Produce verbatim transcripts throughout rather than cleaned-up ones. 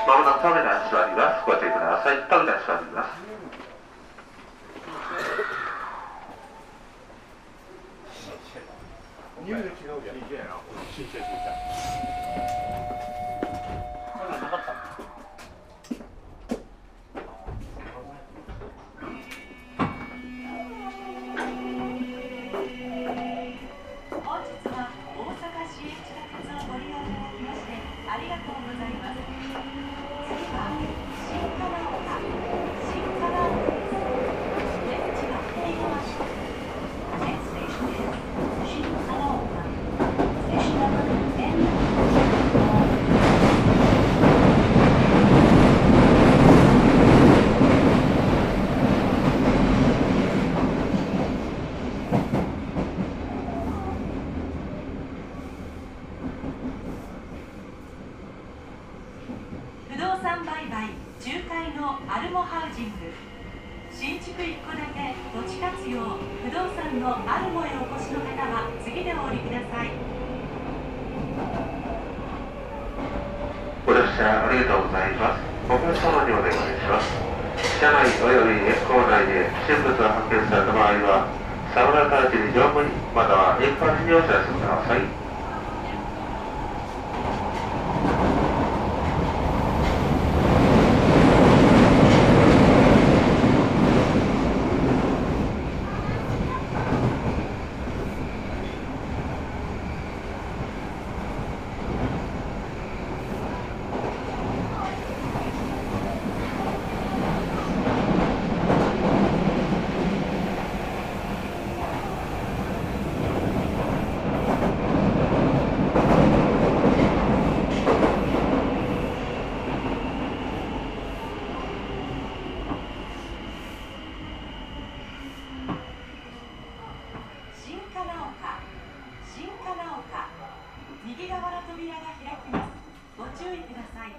まもなく扉が閉まります。ご注意ください。扉が閉まります。 匂いが違うじゃん。シージェー やな。シージェー、シージェー。そんなんなかったの？ 本日は大阪市営地下鉄をご利用いただきましてありがとうございます。次は新金岡、新金岡です。出口は左側です。Next station is 新金岡。Station number N。不動産売買仲介のアルモハウジング、新築一戸建て土地活用不動産のアルモへお越しの方は次でお降りください。 ご乗車ありがとうございます。お客様にお願いします。車内および駅構内で不審物が発見された場合は、サウナターチに乗務員または一般にお知らせください。 右側の扉が開きます。ご注意ください。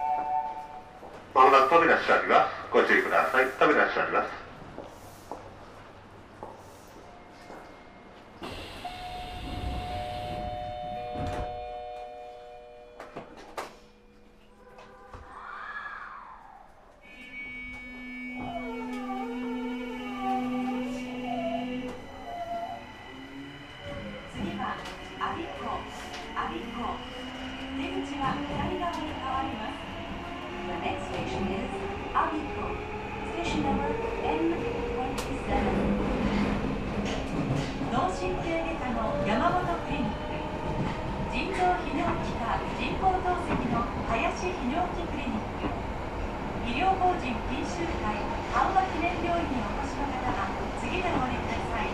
まもなく扉閉まります。ご注意ください。扉閉まります。 人品集会阪和記念病院にお越しの方は次でお降りください。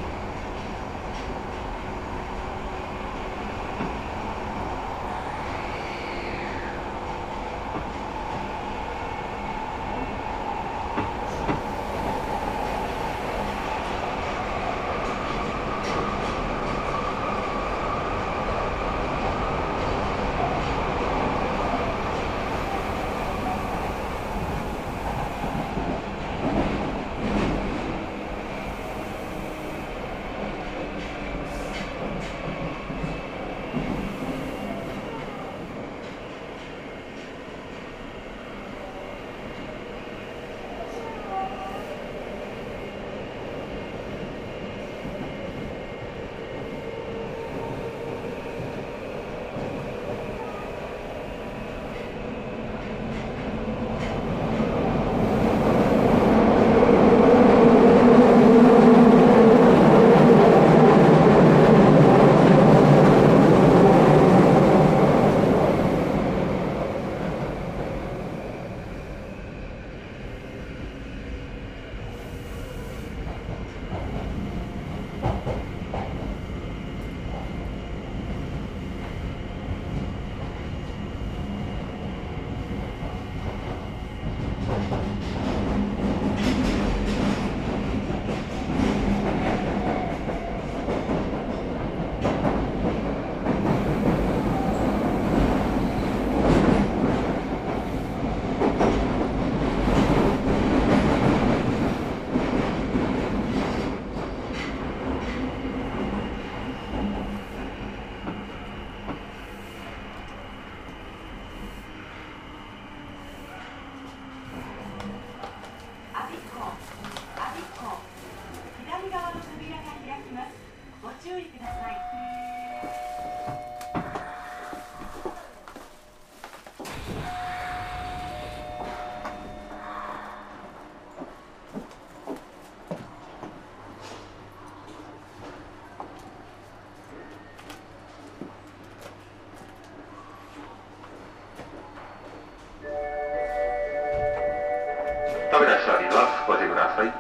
扉しております。ご注意ください。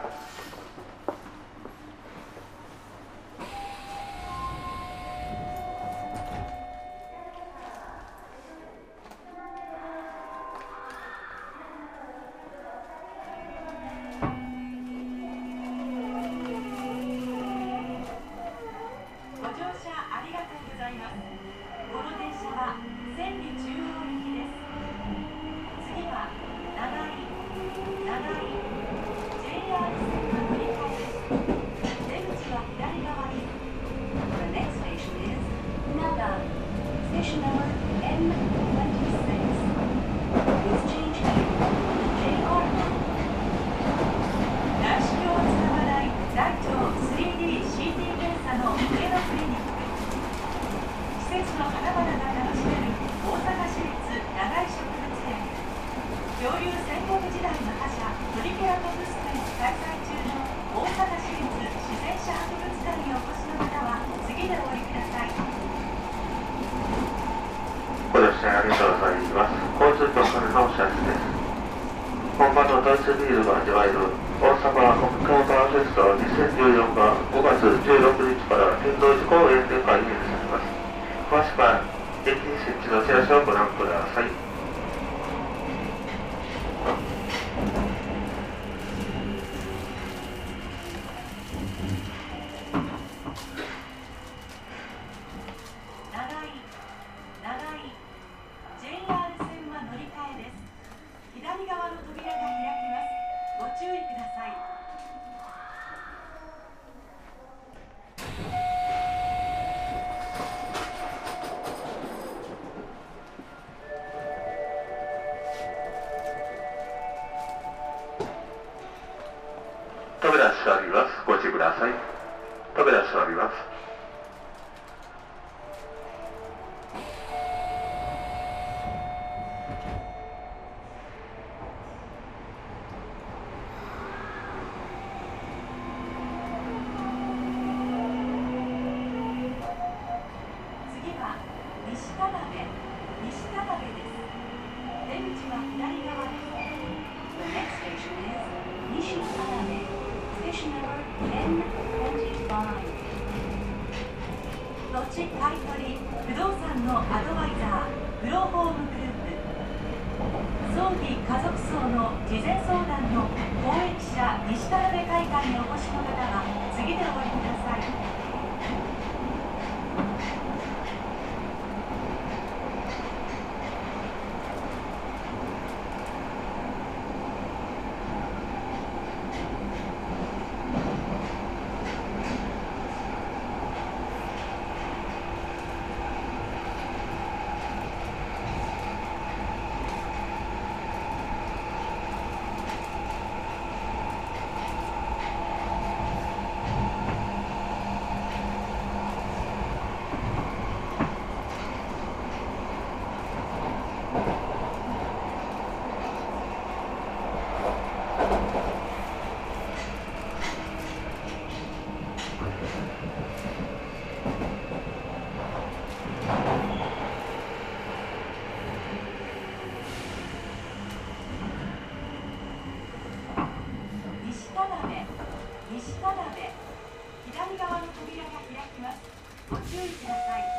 ご乗車ありがとうございます。この電車は千里中央行きです。次は長井、長井 ジェイアール 線の乗り換えです。出口は左側に。The next station is Nagai. Station numberエムにじゅうろく。Please change here to ジェイアール line. 内視鏡を使わない大腸 スリーディーシーティー 検査の上野クリニック。季節の花々が楽しめる大阪市立長井植物園。恐竜戦国時代の覇者トリケラトプス展開催中の大阪市立自然史博物館にお越しの方は次でお降りください。 ご乗車ありがとうございます。交通局からのお知らせです。本場のドイツビールが味わえる大阪オクトーバーフェストにせんじゅうよんがごがつじゅうろくにちから天王寺公園で開催されます。詳しくは駅設置のチラシをご覧ください。 長井、長井 ジェイアール 線は乗り換えです。左側の扉が開きます。ご注意ください。 扉しております。ご注意ください。扉しております。 次は西田辺、西田辺です。出口は左側です。The next station Station is Nishitarame. Station number ten twenty-five. 土地買取不動産のアドバイザーグローホームグループ葬儀家族葬の事前相談の公益社西田辺会館にお越しの方は次でお降りください。左側の扉が開きます。ご注意ください。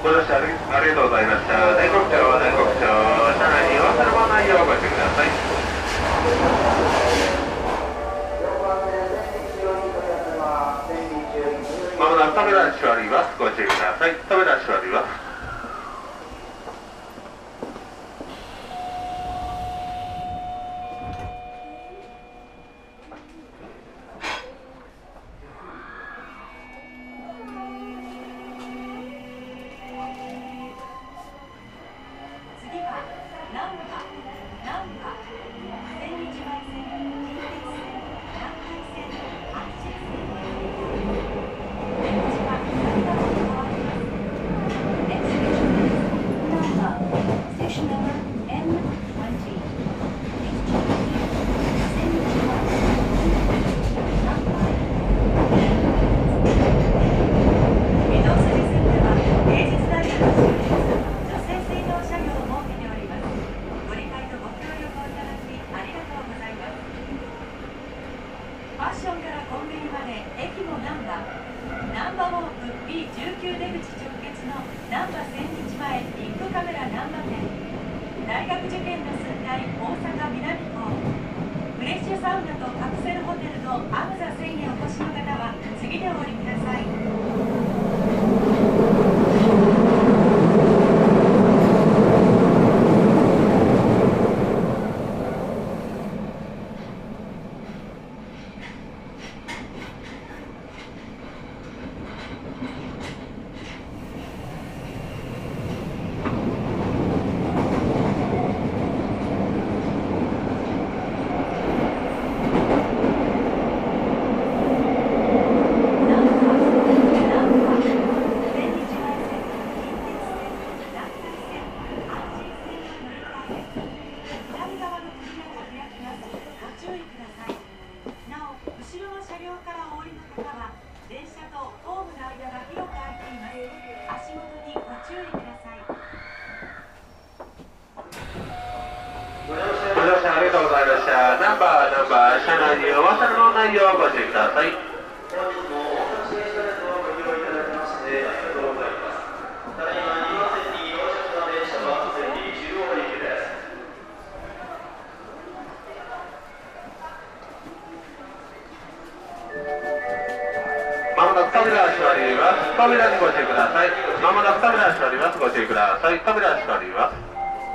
ご乗車ありありがとうございました。全国庁、全国庁、車内にお忘れ物ないようご注意ください。まもなく扉閉まります。ご注意ください。扉閉まります。ナンバーナンバー車内にお忘れ物ないようご注意ください。まもなく扉が閉まります。扉にご注意ください。まもなく扉が閉まります。ご注意ください。扉が閉まります。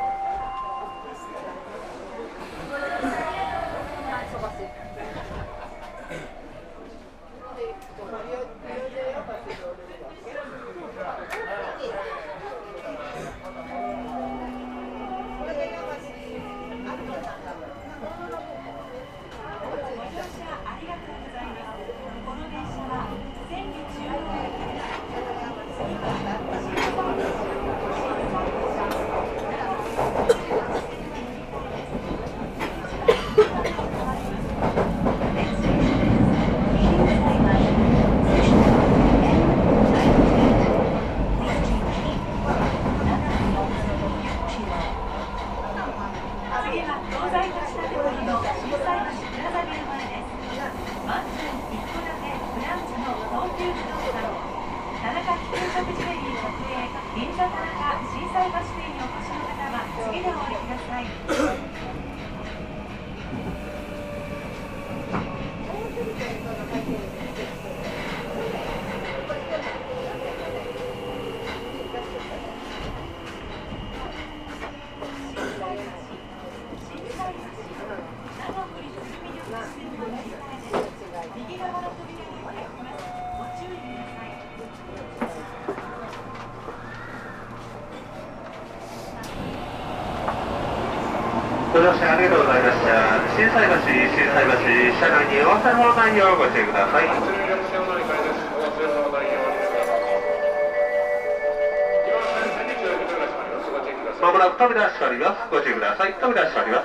ご乗車ありがとうございました。心斎橋、心斎橋、車内にお忘れ物ないようご注意ください。まもなく扉閉まります。ご注意ください。扉閉まります。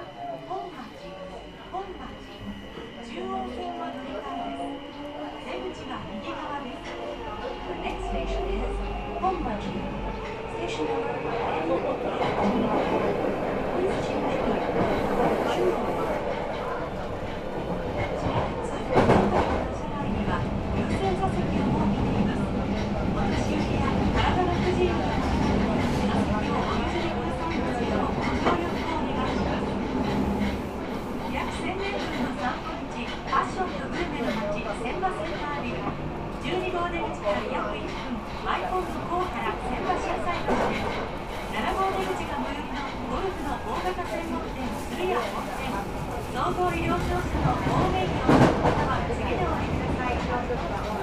中央線は乗り換えです。 総合医療調査の方面にお越しの方は次でお降りください。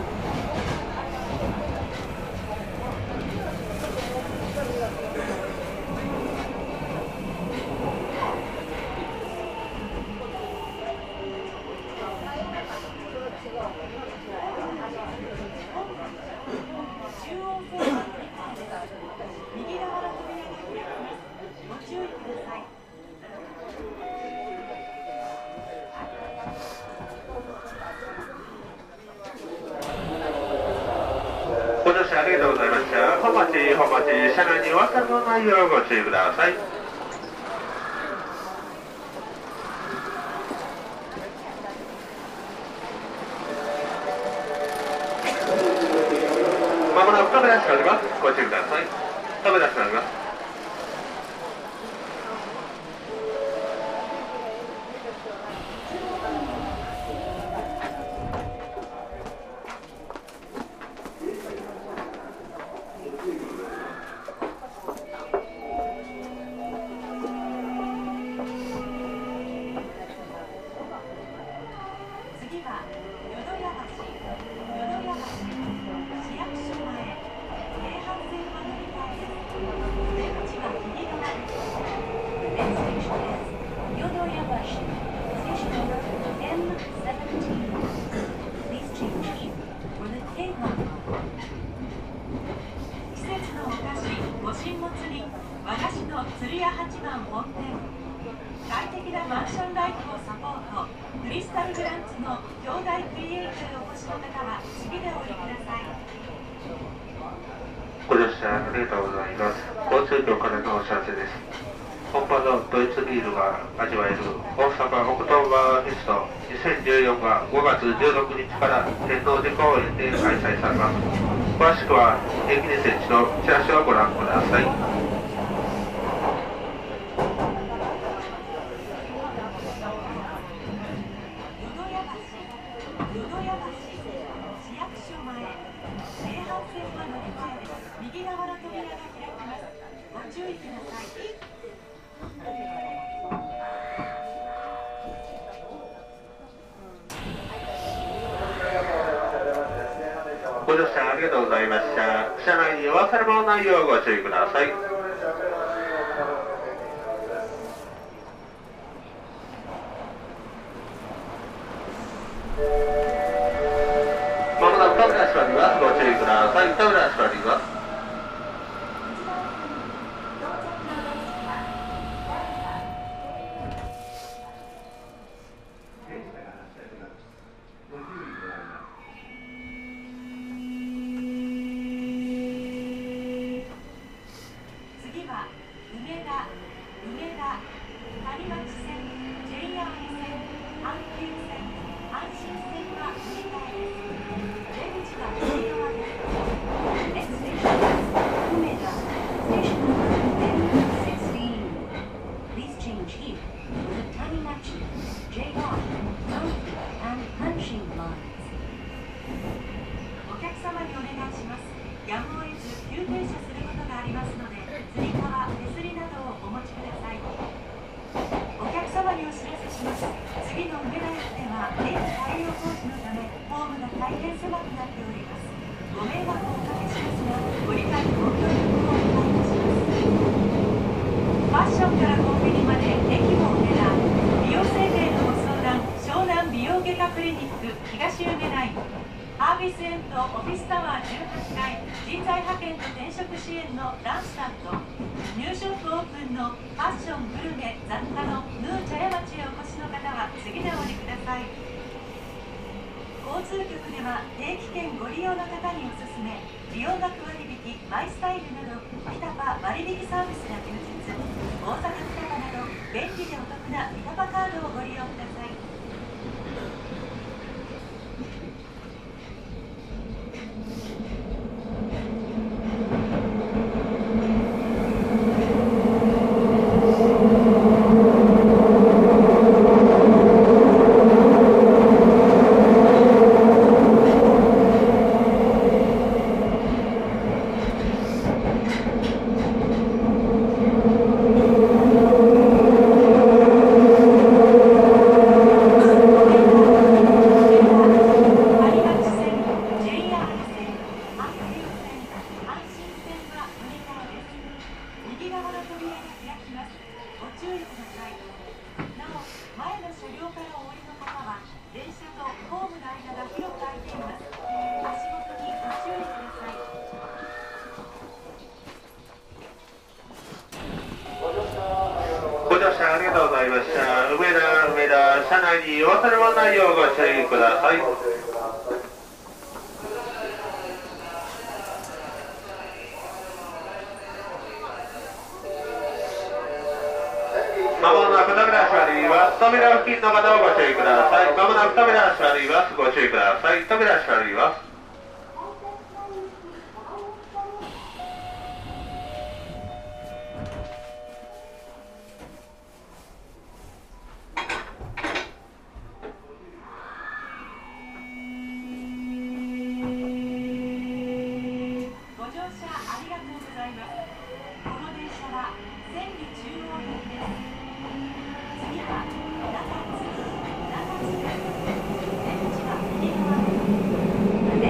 ご乗車ありがとうございました。本町、本町、車内にお忘れ物ないようご注意ください。まもなく止め出しております。ご注意ください。止め出しております。ご乗車ありがとうございます。交通局からのお知らせです。本場のドイツビールが味わえる大阪オクトーバーフェストにせんじゅうよんがごがつじゅうろくにちから天王寺公園で開催されます。詳しくは駅に設置のチラシをご覧ください。 右側の扉が開きます。ご注意ください。 ご乗車ありがとうございました。車内にお忘れ物ないようご注意ください。まもなく扉閉まります。ご注意ください。扉閉まります。 次は梅田、梅田、谷町線、ジェイアール 線、阪急線、阪神線が乗り換えです。出口は右側です。Next station is Umeda, station number N sixteen. Please change here for the Tanimachi,ジェイアール, Toki, and Hanshin lines. お客様にお願いします。やむを得ず急停車することがありますので、つり革、手すりなどをお持ちください。お客様にお知らせします。次の梅田駅では駅改良工事のためホームが大変狭くなっております。ご迷惑をおかけしますが、ご理解ご協力をお願いいたします。ファッションからコンビニまで駅も梅田。美容整形のご相談、湘南美容外科クリニック東梅ライン。ハービスエントオフィスタワーじゅうはちかい、人材派遣と転職支援のランスタッド。ニューショップオープンのファッション、グルメ、雑貨のヌー茶屋町へお越しの方は次でお降りください。交通局では定期券ご利用の方におすすめ、利用額割引、マイスタイルなどピタパ割引サービスが充実。大阪ピタパなど便利でお得なピタパカードをご利用ください。 乗車ありがとうございました。梅田、梅田、車内に忘れ物ないようご注意ください。まもなく扉閉まります。扉付近の方をご注意ください。まもなく扉閉まります。ご注意ください。扉閉まります。 ご乗車ありがとうございます。この電車は千里中央行きです。次は中津、中津です。出口は右側です。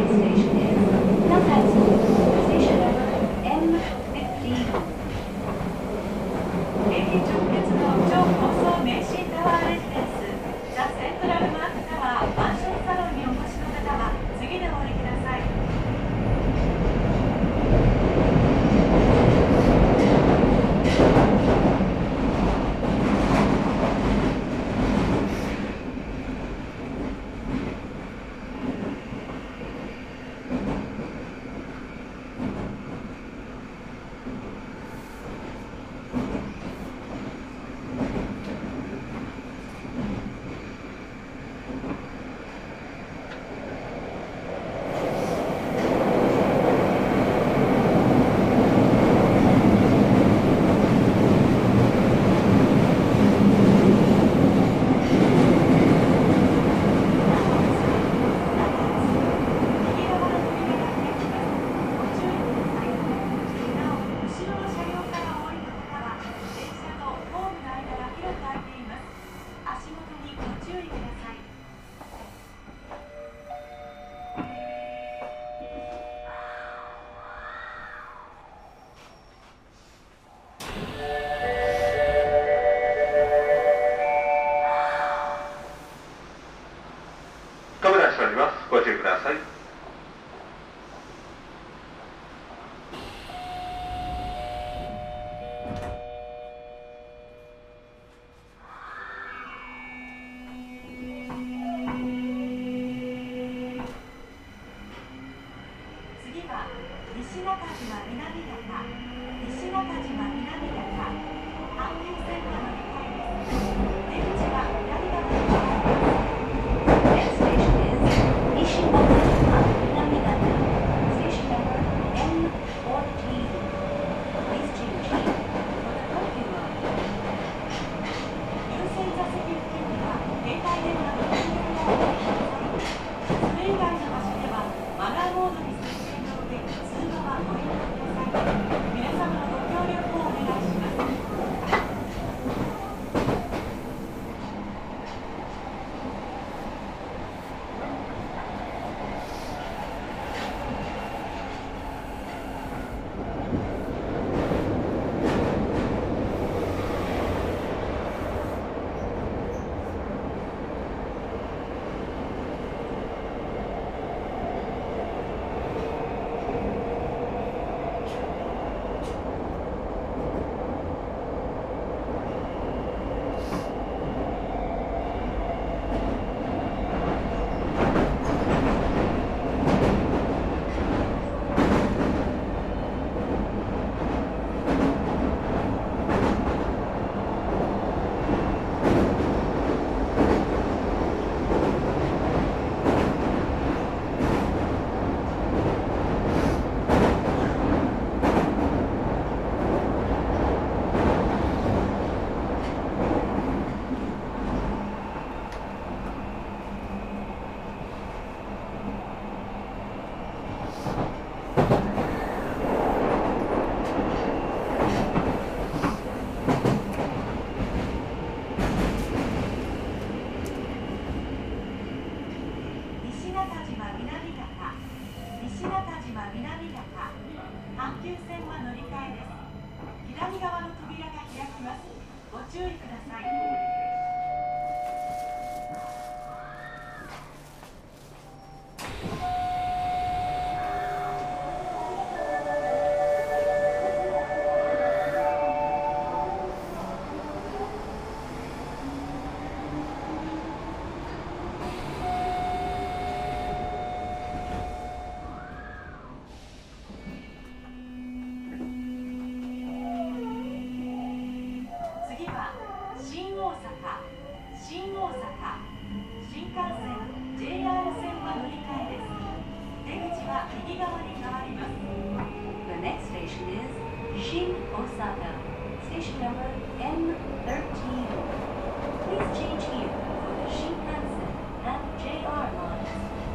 Osaka, station number M thirteen. Please change here for the Shinkansen and J R lines.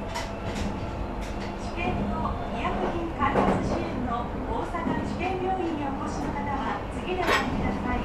治験と医薬品開発支援の大阪治験病院にお越しの方は次でお降りください。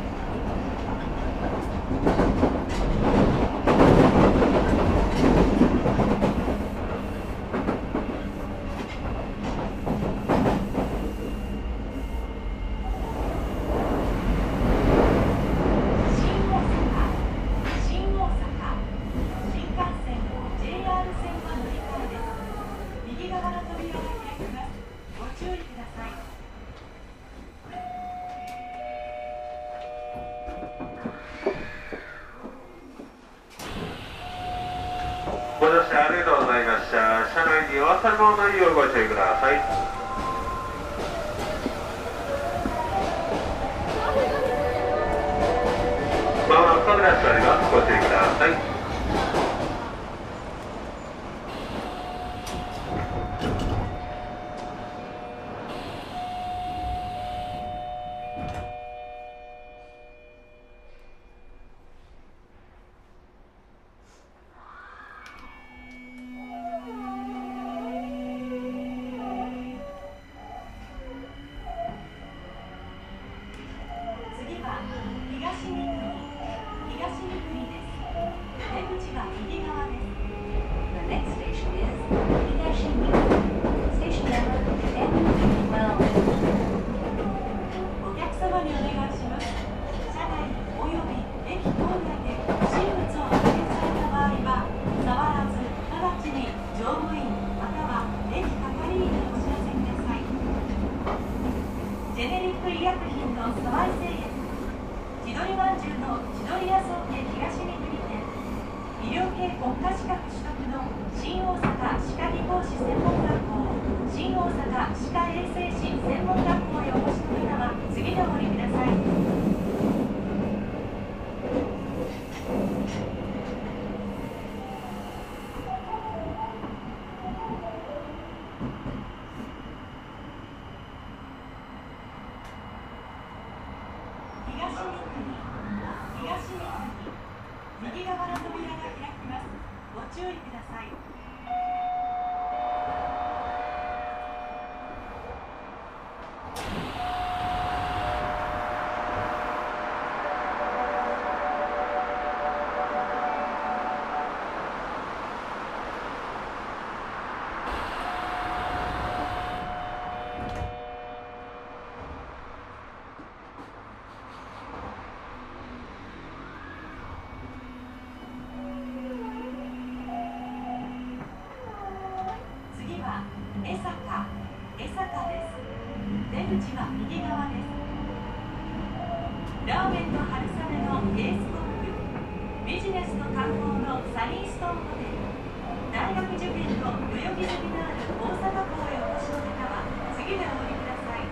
ご乗車ありがとうございました。車内にお忘れ物のないようご注意ください。まもなく扉閉まります。ご注意ください。ジェネリック医薬品の沢井製薬、千鳥まんじゅうの千鳥屋宗家東に国店、医療系国家資格取得の新大阪歯科技工士専門学校、新大阪歯科衛生士専門学校へお越しの方は次でお降りください。右側の扉が開きます。ご注意ください。江坂、江坂です。出口は右側です。ラーメンと春雨のエースコック、ビジネスと観光のサニーストーンホテル、大学受験の代々木済みのある大阪港へお越しの方は次でお降りください。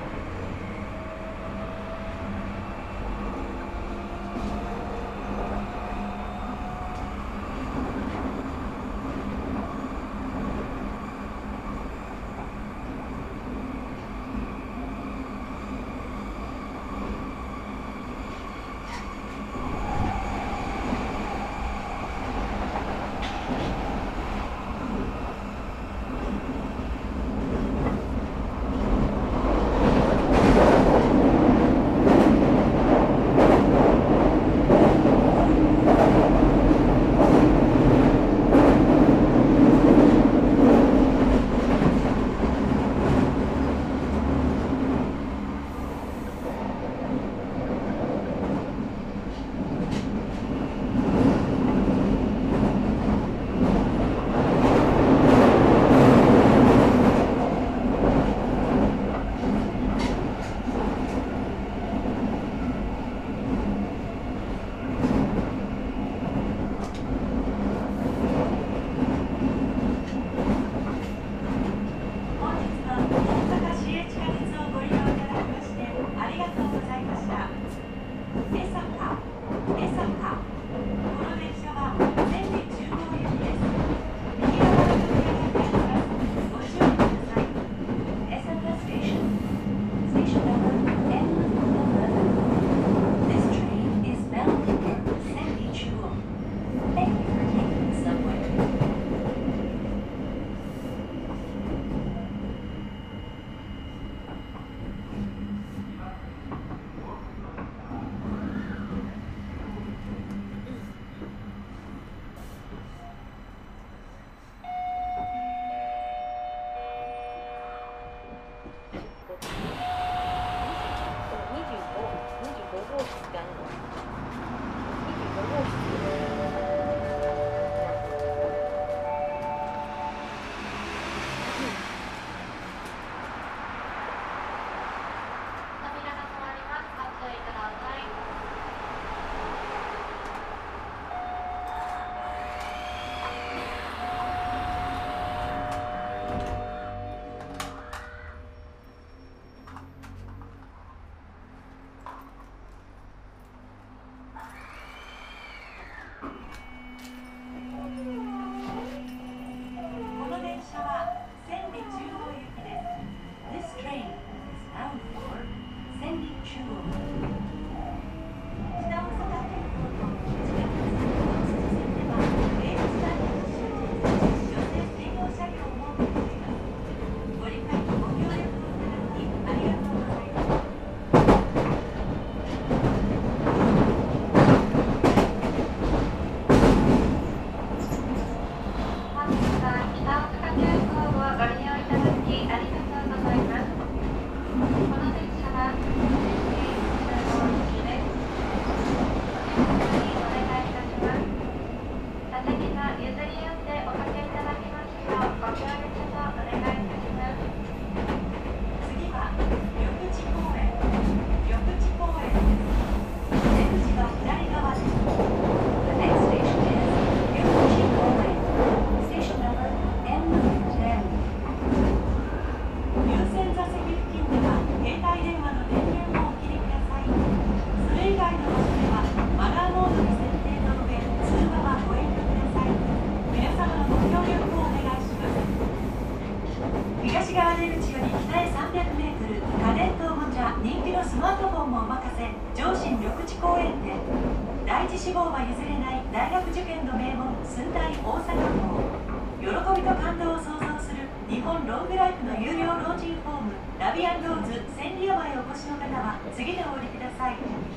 号は譲れない大学受験の名門駿台大阪校。喜びと感動を創造する日本ロングライフの有料老人ホームラビアンローズ千里山へお越しの方は次でお降りください。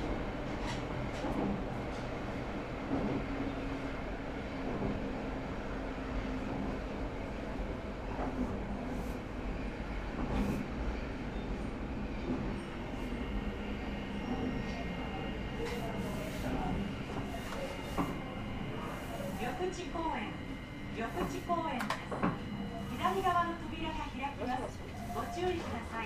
緑地公園、緑地公園です。左側の扉が開きます。ご注意ください。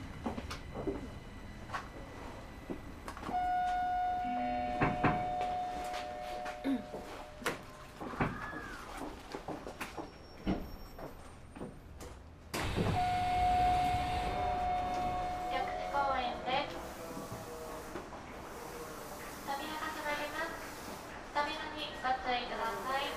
緑地公園です。扉が閉まります。扉にご注意ください。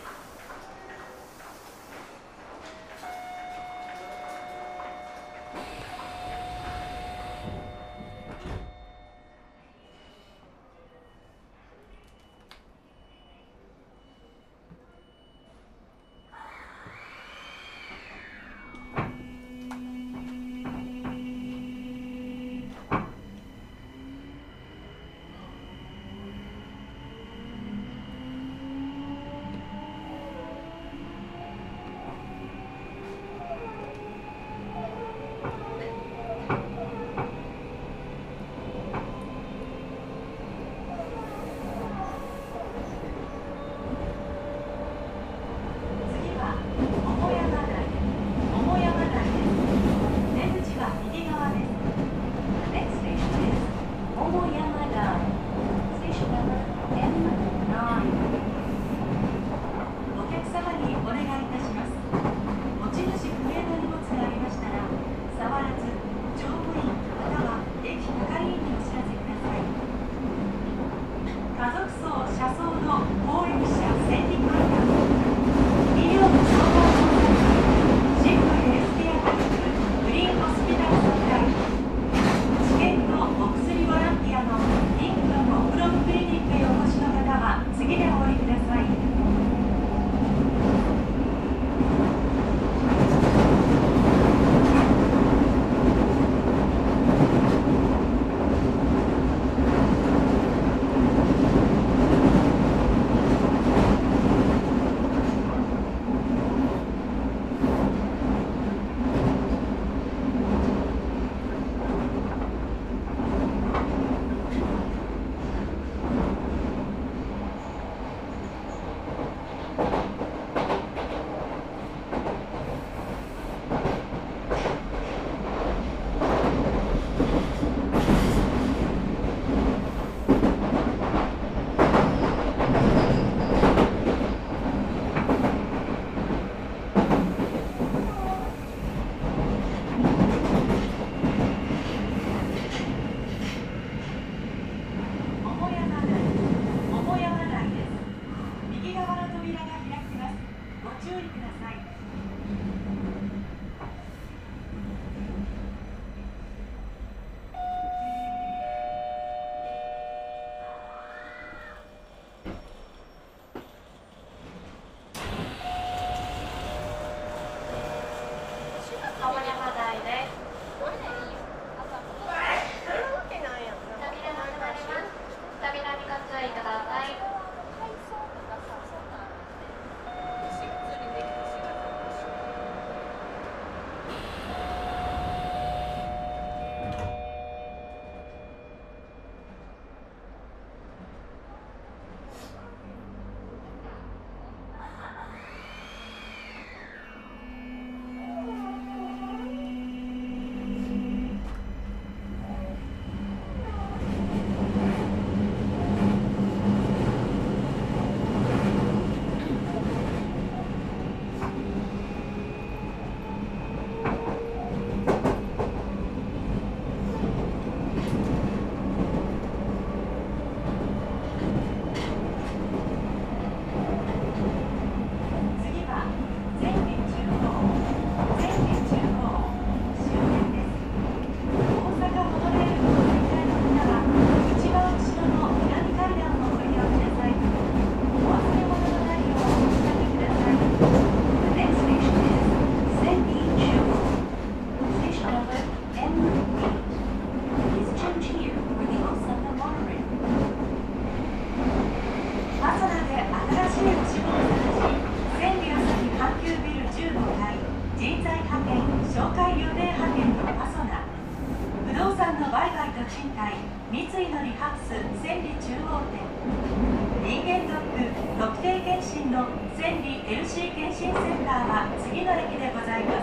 しいお仕事を探し、千里朝日阪急ビルじゅうごかい、人材派遣、紹介予定派遣のパソナ、不動産の売買と賃貸、三井のリハウス千里中央店、人間ドック特定健診の千里 エルシー 健診センターは次の駅でございます。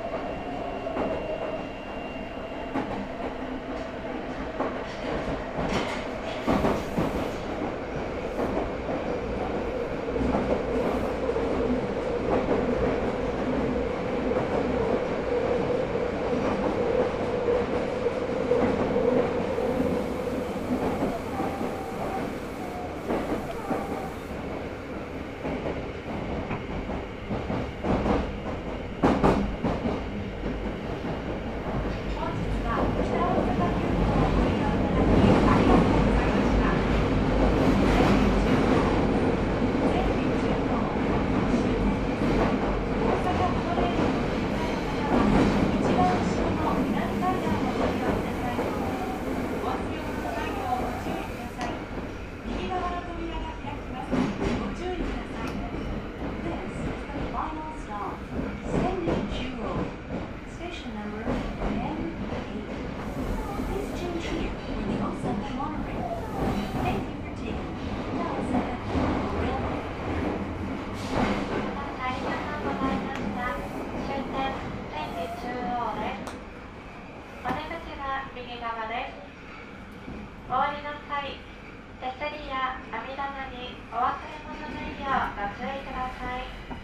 お降りの際、手すりや網棚にお忘れ物ないようご注意ください。